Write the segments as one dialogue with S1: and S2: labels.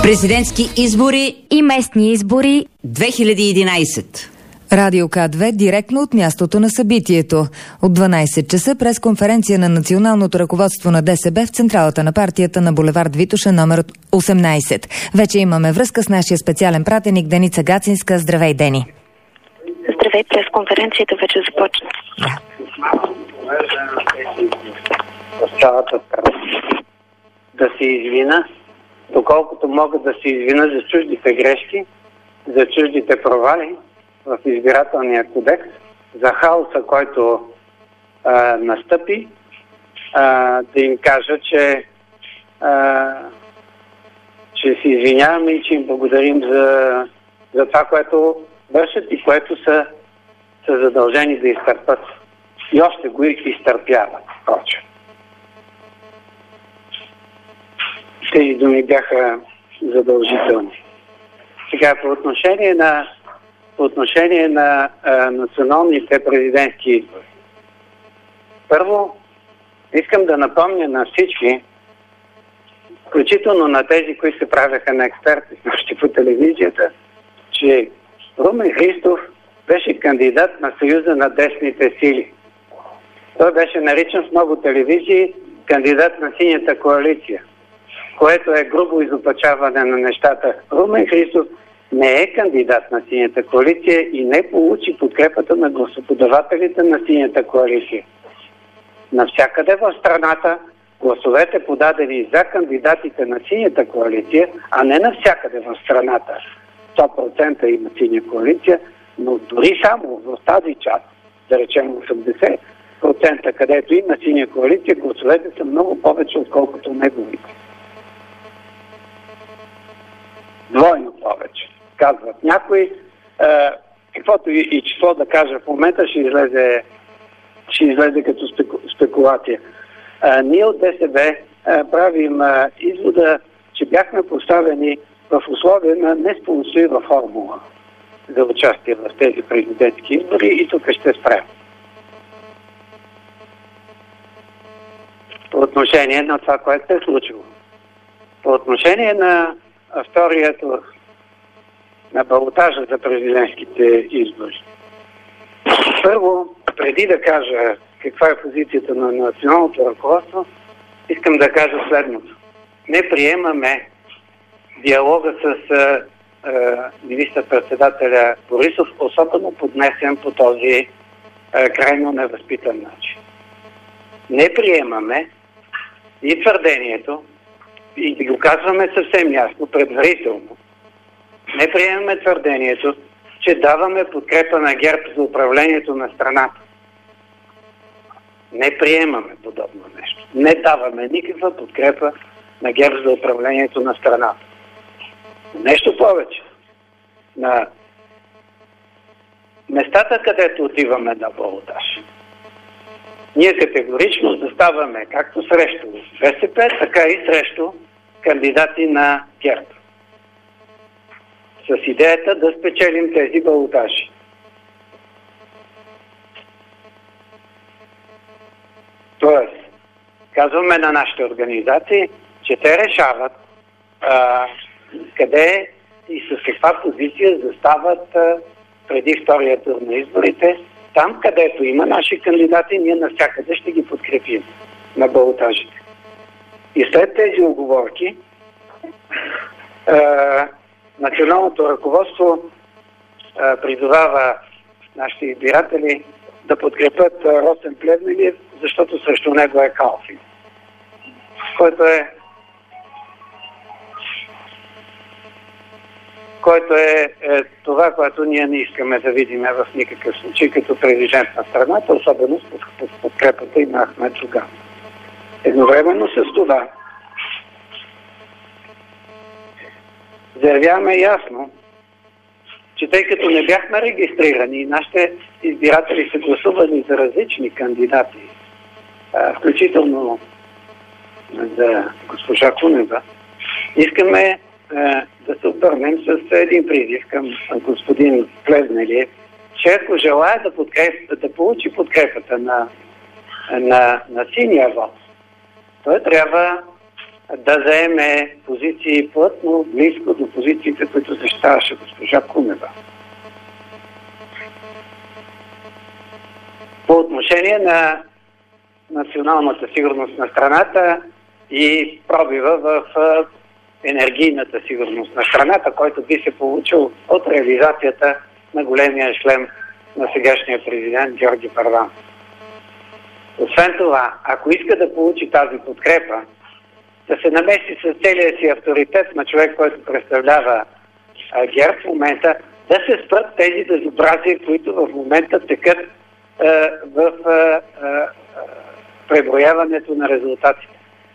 S1: Президентски избори
S2: и местни избори
S1: 2011.
S3: Радио К2 директно от мястото на събитието. От 12 часа пресконференция на националното ръководство на ДСБ в централата на партията на булевард Витоша номер 18. Вече имаме връзка с нашия специален пратеник Деница Гацинска. Здравей, Дени!
S4: Здравей, пресконференцията вече започна.
S5: Цялата да се извина, доколкото мога да се извина за чуждите грешки, за чуждите провали в избирателния кодекс, за хаоса, който настъпи, да им кажа, че се извиняваме и че им благодарим за това, което вършат и което са задължени да изтърпят. И още го изтърпяват, впрочем. Тези думи бяха задължителни. Сега, по отношение на националните президентски избори. Първо, искам да напомня на всички, включително на тези, които се правяха на експерти по телевизията, че Румен Христов беше кандидат на Съюза на десните сили. Той беше наричан в много телевизии кандидат на Синята коалиция, което е грубо изопачаване на нещата. Румен Христов не е кандидат на Синята коалиция и не получи подкрепата на гласоподавателите на Синята коалиция. Навсякъде в страната гласовете подадени за кандидатите на Синята коалиция, а не навсякъде в страната 100% има Синя коалиция, но дори само в тази част, да речем 80%, където има Синя коалиция, гласовете са много повече, отколкото неговите. Двойно повече, казват някои. Каквото и число да кажа в момента ще излезе като спекулация. Ние от ДСБ правим извода, че бяхме поставени в условия на неспонсорима формула за участие в тези президентски избори и тук ще спрем. По отношение на това, което се е случило. По отношение на втория тур на балотажа за президентските избори. Първо, преди да кажа каква е позицията на националното ръководство, искам да кажа следното. Не приемаме диалога с министър-председателя Борисов, особено поднесен по този крайно невъзпитан начин. Не приемаме и твърдението, и го казваме съвсем ясно, предварително, не приемаме твърдението, че даваме подкрепа на ГЕРБ за управлението на страната. Не приемаме подобно нещо. Не даваме никаква подкрепа на ГЕРБ за управлението на страната. Нещо повече. На местата, където отиваме на балотаж, ние категорично заставаме както срещу БСП, така и срещу кандидати на ГЕРБ. С идеята да спечелим тези балотажи. Тоест, казваме на нашите организации, че те решават къде и с каква позиция застават преди втория тур на изборите. Там, където има наши кандидати, ние навсякъде ще ги подкрепим на балотажите. И след тези уговорки, националното ръководство призовава нашите избиратели да подкрепят Росен Плевнелиев, защото срещу него е Калфин, който е това, което ние не искаме да видим в никакъв случай като президент на страната, особено с подкрепата и на Ахмед Доган. Едновременно с това заявяваме ясно, че тъй като не бяхме регистрирани, нашите избиратели са гласувани за различни кандидати, включително за госпожа Кунева, искаме да се обърнем с един призив към господин Плевнелиев, че ако желая да получи подкрепата на синия вот, той трябва да заеме позиции плътно, близко до позициите, които защитаваше госпожа Кунева. По отношение на националната сигурност на страната и пробива в енергийната сигурност на страната, който би се получил от реализацията на големия шлем на сегашния президент Георги Първанов. Освен това, ако иска да получи тази подкрепа, да се намеси с целия си авторитет на човек, който представлява ГЕРБ в момента, да се спрат тези безобразия, които в момента текат в преброяването на резултатите.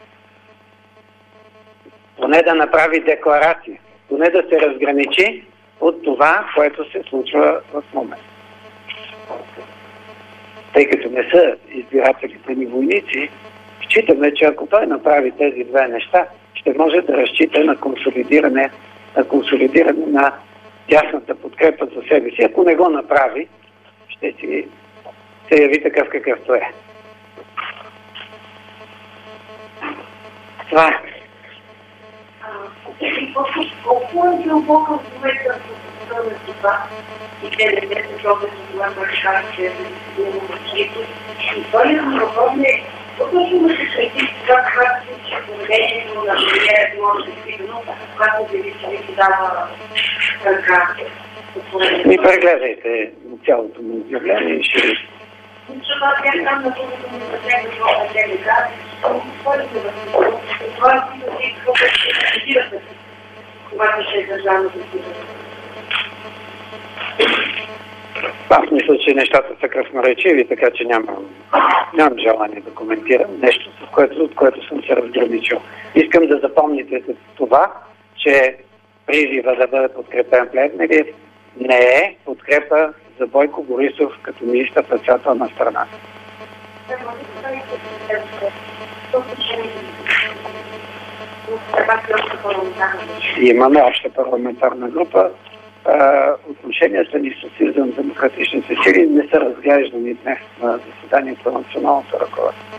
S5: Поне да направи декларация, поне да се разграничи от това, което се случва в момента. Тъй като не са избирателите ни войници, считаме, че ако той направи тези две неща, ще може да разчита на консолидиране на тясната подкрепа за себе си. Ако не го направи, ще си се яви такъв какъвто е. Това е.
S2: Колко е дълбока в момента на това и те не се пробват за това да решават, че е мъчито. И първият ми въпрос е, точно да се среди това, когато се поведението на премиера може да е видно, когато се ви дава ръка.
S5: Ми прегледайте цялото му изявление и ще ви.
S2: Защото аз бях там на другото му съседно това ДНК, спорите в това си какво ще цитирате, когато ще е държавно цитиране.
S5: Аз мисля, че нещата са красноречиви, така че нямам желание да коментирам нещо, от което съм се разграничил. Искам да запомните това, че призива да бъде подкрепен Плевнелиев не е подкрепа за Бойко Борисов като министър-председател на страната. Имаме обща парламентарна група. Отношенията ни с Съюза на демократичните сили не са разглеждани днес на заседанието на националното ръководство.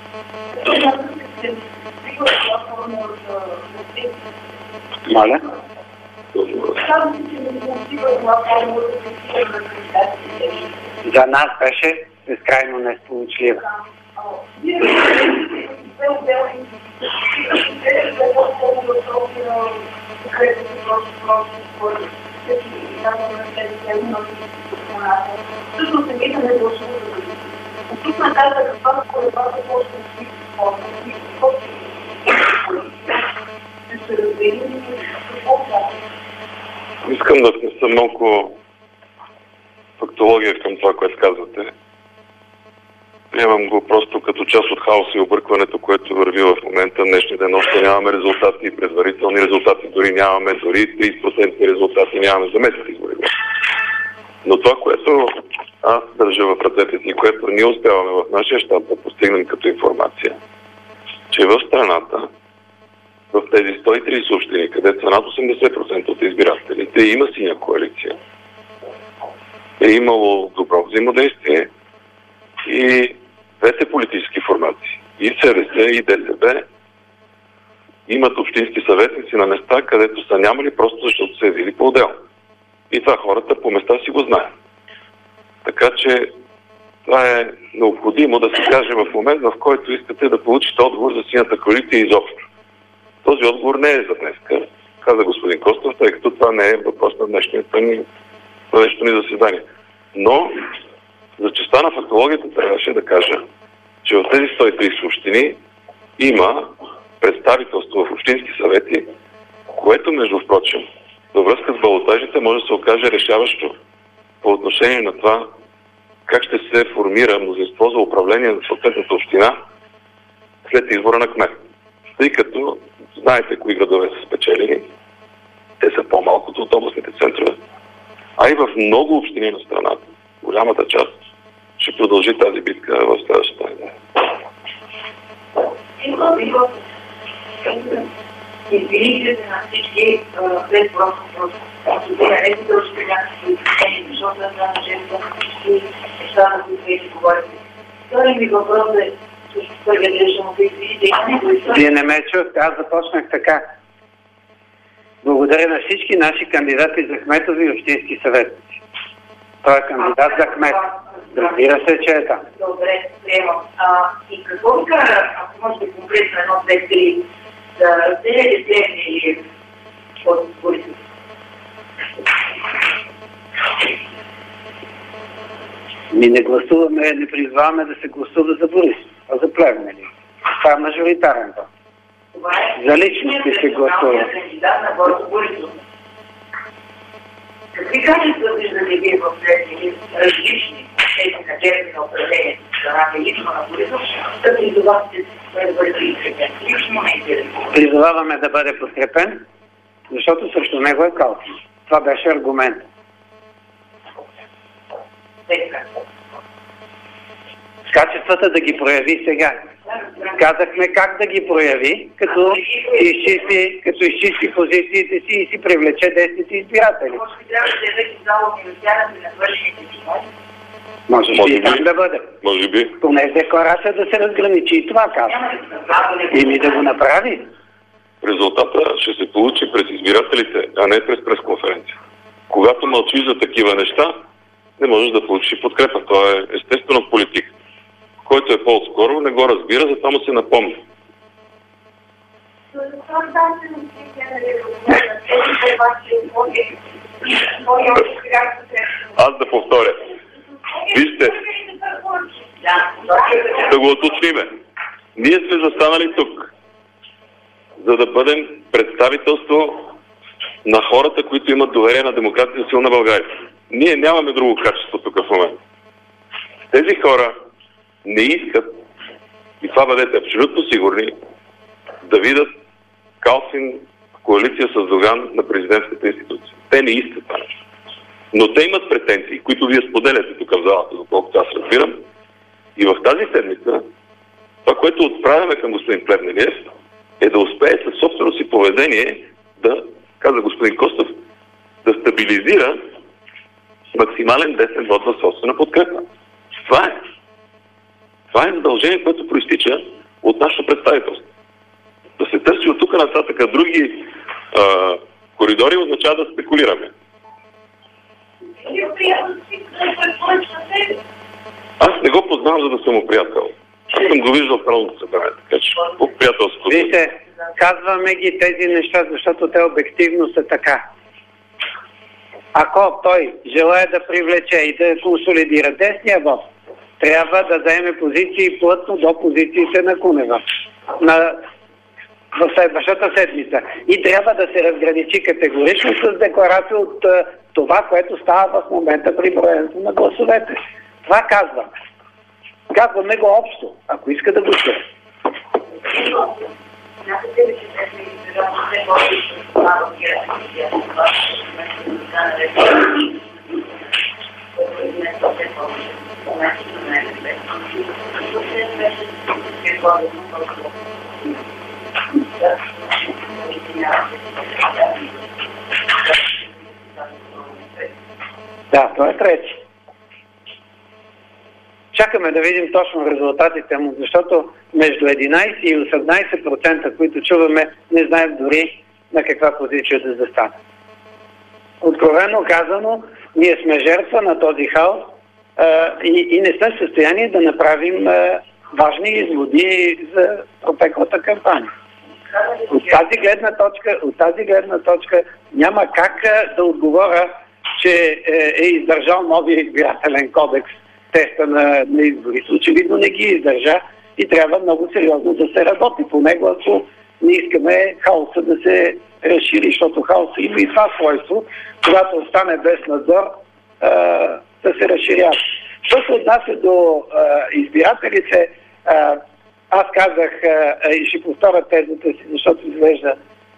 S5: Моля? За нас беше безкрайно несполучлива.
S6: Искам да внеса малко фактология към това, което казвате. Приемам го просто като част от хаоса и объркването, което върви в момента. Днешния ден още нямаме резултати, предварителни резултати дори нямаме, дори 30% резултати нямаме за местните избори. Но това, което аз държа в ръцете си, което ние успяваме в нашия щаб да постигнем като информация, че в страната, в тези 130 общини, където са над 80% от избирателите, има синя коалиция. Е имало добро взаимодействие и двете политически формации, и СДС, и ДСБ, имат общински съветници на места, където са нямали, просто защото са явили по-отделно. И това хората по места си го знаят. Така че това е необходимо да се каже в момент, в който искате да получите отговор за синята коалиция изобщо. Този отговор не е за днеска, каза господин Костов, тъй като това не е въпрос на днешното ни заседание. Но за честа на фактологията трябваше да кажа, че в тези 130 общини има представителство в общински съвети, което, между впрочем, във връзка с балотажите може да се окаже решаващо по отношение на това как ще се формира мнозинство за управление на съответната община след избора на кмет. Тъй като знаете кои градове са спечелени, те са по-малкото от областните центрове, а и в много общини на страната, голямата част, ще продължи тази битка в следващата неделя.
S2: Извините се на всички след просто не се дължи някакви изключения, защото не знам, че са всички нещата, които вече говорите. Втори ми въпрос е,
S5: Вие не ме чухте, аз започнах така. Благодаря на всички наши кандидати за кметови и общински съветници. Той е кандидат за кмет. Разбира се, че е там.
S2: Добре, приемам. И какво ви кара, ако може да конкретно 1, 2, 3, да разделяте Плевня или от Борисов?
S5: Ми не гласуваме, не призваваме да се гласува за Борисов, а за Плевня ли? Това е мажоритарен вот. За личности се гласува.
S2: Кандидат на Борисов Борисов. Какви качества виждате вие в Плевня, различни тези на ГЕРБ на управлението в страната и лично на Борисов, да призовавате да бъде подкрепен? Лично не интересно.
S5: Призоваваме да бъде подкрепен, защото срещу него е Калфин. Това беше аргумент. Качествата да ги прояви сега. Казахме как да ги прояви, като изчисти позициите си и си привлече десните избиратели. Може би и там да бъде.
S6: Може би.
S5: Поне в декларация да се разграничи и това казва. И да го направи.
S6: Резултата ще се получи през избирателите, а не през пресконференция. Когато мълчиш за такива неща, не можеш да получиш подкрепа. Това е естествено политика. Който е по-отскоро, не го разбира, затова му се напомня. Аз да повторя. Вижте, да го уточниме. Ние сме застанали тук, за да бъдем представителство на хората, които имат доверие на демокрация и силна България. Ние нямаме друго качество тук в момента. Тези хора не искат, и това бъдете абсолютно сигурни, да видят Калфин в коалиция с Доган на президентската институция. Те не искат това. Но те имат претенции, които вие споделяте тук в залата, доколкото аз разбирам. И в тази седмица, това, което отправяме към господин Плевнелиев, е да успее със собствено си поведение да, каза господин Костов, да стабилизира максимален десен вот за собствена подкрепа. Това е. Това е задължение, което проистича от нашето представителство. Да се търси от тук нататък други коридори означава да спекулираме. Аз не го познавам, за да съм му приятел. Аз съм го виждал в Народното събрание, така че по приятелството.
S5: Вижте, казваме ги тези неща, защото те обективно са така. Ако той желая да привлече и да консолидира десния вот, трябва да заеме позиции плътно до позициите на Кунева в следващата седмица. И трябва да се разграничи категорично с декларация от това, което става в момента при броенето на гласовете. Това казваме. Казваме го общо, ако иска да го чуе. Да, това е трети. Чакаме да видим точно резултатите му, защото между 11 и 18%, които чуваме, не знаем дори на каква позиция да застане. Откровено казано, ние сме жертва на този хаос и не сме в състояние да направим важни изводи за протеклата кампания. От тази гледна точка няма как да отговоря, че е издържал новия избирателен кодекс, теста на изборите. Очевидно не ги издържа и трябва много сериозно да се работи по него, ако не искаме хаоса да се разшири, защото хаоса има и това свойство, когато остане без надзор, да се разширява. Що се отнася до избирателите, аз казах и ще повторя тезата си, защото изглежда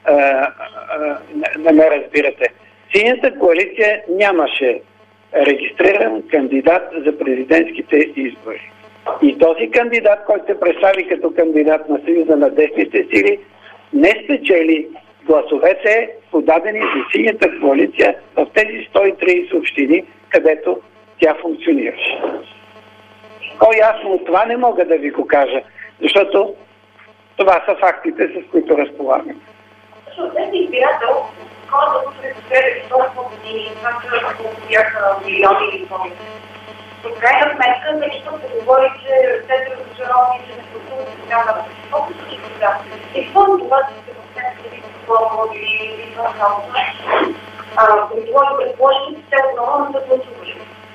S5: не ме разбирате. Синята коалиция нямаше регистриран кандидат за президентските избори. И този кандидат, който се представи като кандидат на Съюза на десните сили, не спечели гласовете, подадени за синята коалиция в тези 130 общини, където тя функционираше. По-ясно от това не мога да ви го кажа. Защото това са фактите, с които разполагаме.
S2: Защото тези избирател, хората, които представят толкова години, това бяха милиони или тонни. В крайна сметка, нещо се говори, че те са разочаровани, че не гласуват и така нататък. Колко случаи сега? И пълно това, че се възпред или какво или това само. При това да предположим, че те отново не са гласували.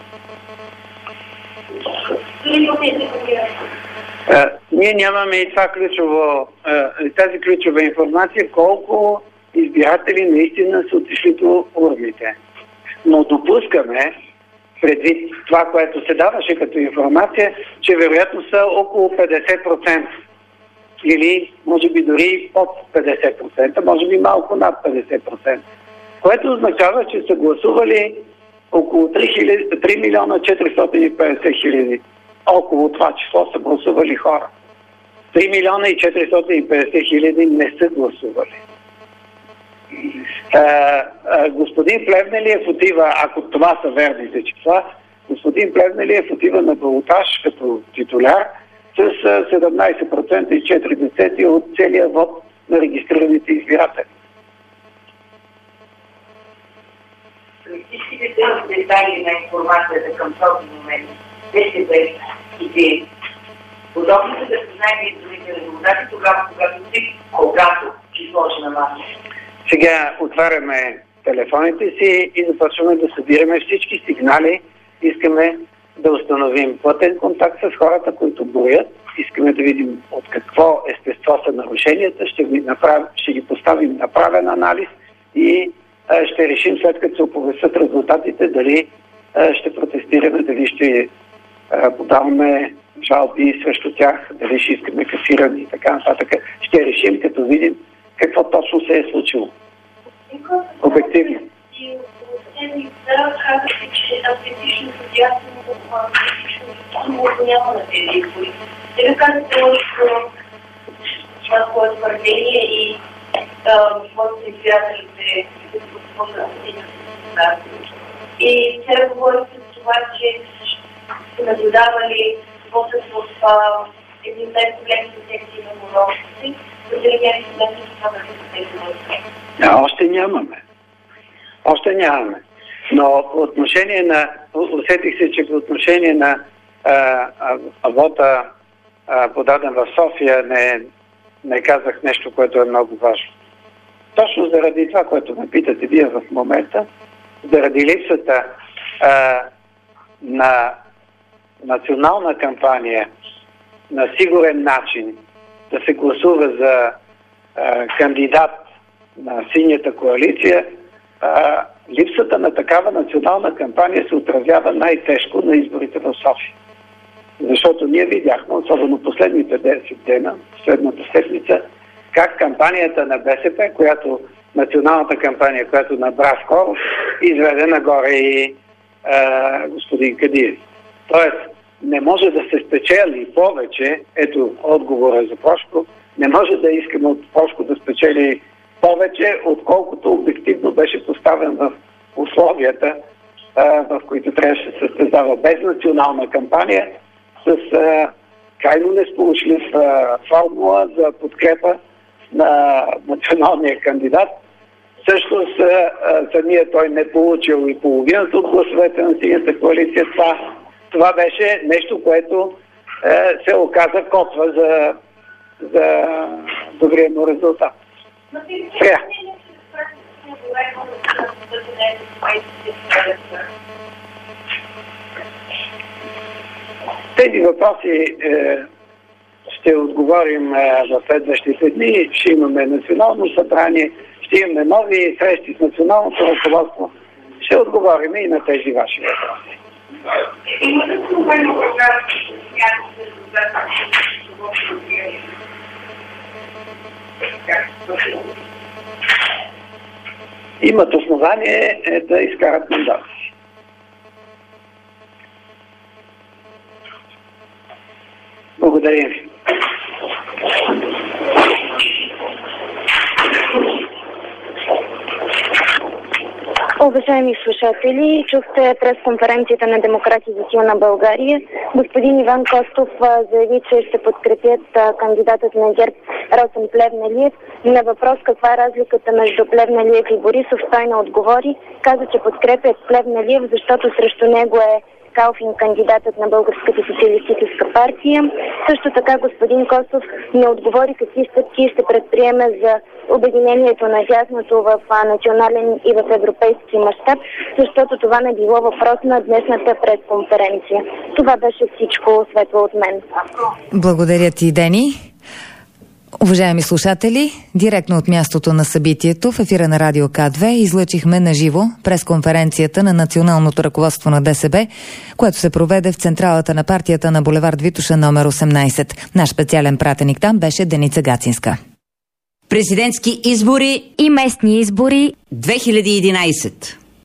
S5: Ние нямаме и това тази ключова информация, колко избиратели наистина са отишли до урните. Но допускаме, предвид това, което се даваше като информация, че вероятно са около 50%. Или може би дори под 50%, може би малко над 50%. Което означава, че са гласували около 3 милиона 450 хиляди. Около това число са гласували хора. 3 милиона и 450 хиляди не са гласували. Господин Плевнелиев отива, ако това са верните числа, господин Плевнелиев отива на балотаж като титуляр с 17% и 4% от целия вод на регистрираните избиратели.
S2: Всичките тези детайли на информацията към този момент, те ще бъдат идеи. Подобно се да се знае изборните резултати тогава, когато число ще намасли.
S5: Сега отваряме телефоните си и започваме да събираме всички сигнали. Искаме да установим платен контакт с хората, които броят. Искаме да видим от какво естество са нарушенията. Ще ги поставим на правен анализ и ще решим, след като се оповестят резултатите, дали ще протестираме, дали ще подаваме жалби срещу тях, дали ще искаме касиране и така нататък. Ще решим, като видим какво точно се е случило. Обективно.
S2: И да казахте, че автентичното дясно няма на тези избори. Сега казахте това твърдение и моите избирателите и сега говорите за това, че сте наблюдавали вотът в един от най-големите секции на монолите.
S5: Още нямаме. Но по отношение на... Усетих се, че по отношение на вота, подаден в София, не казах нещо, което е много важно. Точно заради това, което ме питате вие в момента, заради липсата на национална кампания, на сигурен начин да се гласува за кандидат на синята коалиция, липсата на такава национална кампания се отразява най-тежко на изборите в София. Защото ние видяхме, особено последните 10 дена, следната седмица, как кампанията на БСП, националната кампания, която набра скоро, изведе нагоре и господин Кадиев. Тоест, не може да се спечели повече, ето отговора за Прошко, не може да искаме от Прошко да спечели повече, отколкото обективно беше поставен в условията, в които трябваше да се състезава без национална кампания, с крайно несполучлив формула за подкрепа на националния кандидат. Всъщност самия той не получил и половината от гласовете на синята коалиция. Това беше нещо, което се оказа котва за добрия му резултат. Сега. Тези въпроси ще отговорим в следващите дни. Ще имаме национално събрание, ще имаме нови срещи с националното ръководство. Ще отговорим и на тези ваши въпроси. Имат основание да изкарат мандат. Благодаря ви.
S4: Уважаеми слушатели, чухте пресконференцията на Демократи за силна България. Господин Иван Костов заяви, че ще подкрепят кандидатът на ГЕРБ Росен Плевнелиев. На въпрос каква е разликата между Плевнелиев и Борисов, той не отговори. Каза, че подкрепят Плевнелиев, защото срещу него е Калфин, кандидатът на Българската социалистическа партия. Също така господин Костов не отговори какви стъпки ще предприеме за обединението на дясното в национален и в европейски мащаб, защото това не било въпрос на днешната пресконференция. Това беше всичко, Светло, от мен.
S3: Благодаря ти, Дени. Уважаеми слушатели, директно от мястото на събитието в ефира на Радио К2 излъчихме на живо пресконференцията на националното ръководство на ДСБ, което се проведе в централата на партията на булевард Витоша номер 18. Наш специален пратеник там беше Деница Гацинска.
S1: Президентски избори
S3: и местни избори
S1: 2011.